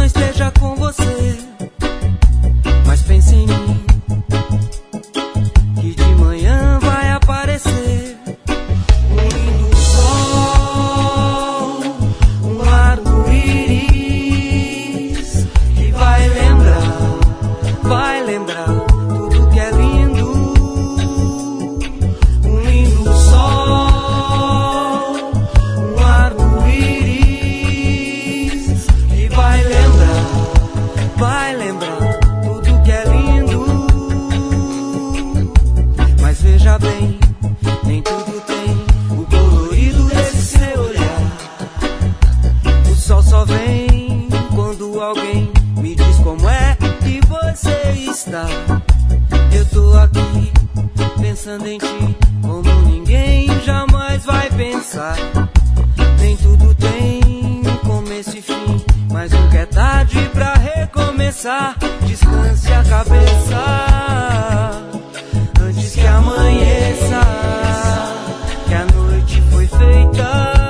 não esteja com você, mas pense em mim, que de manhã vai aparecer um lindo sol, um arco-íris que vai lembrar tudo que é lindo. Um lindo sol, um arco-íris que vai lembrar tudo que é lindo. Mas veja bem, nem tudo tem o colorido desse seu olhar. O sol só vem quando alguém me diz como é que você está. Eu tô aqui pensando em ti como ninguém jamais vai pensar. Nem tudo tem começo e fim, mas nunca é tarde pra recomeçar. Descanse a cabeça antes que amanheça, que a noite foi feita